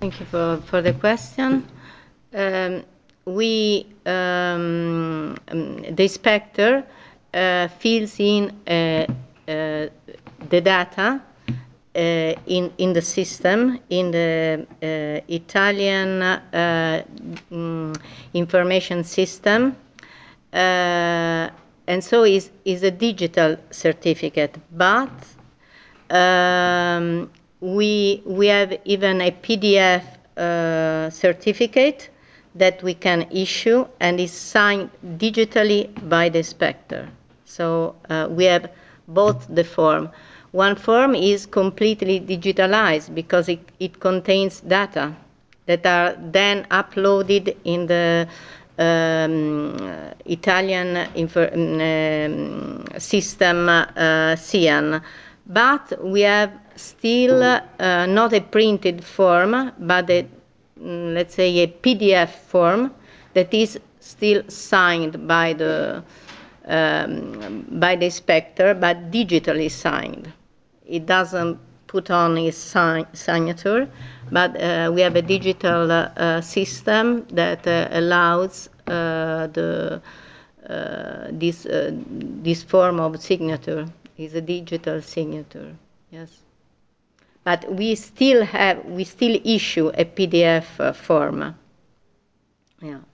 Thank you for the question. The inspector fills in the data in the system, in the Italian information system, and so is a digital certificate, but we have even a PDF certificate that we can issue and is signed digitally by the inspector. So we have both the form. One form is completely digitalized because it contains data that are then uploaded in the Italian system CIAN. But we have still not a printed form, but let's say a PDF form that is still signed by the inspector, but digitally signed. It doesn't put on his signature, but we have a digital system that allows this form of signature. Is a digital signature, yes. But we still issue a PDF form. Yeah.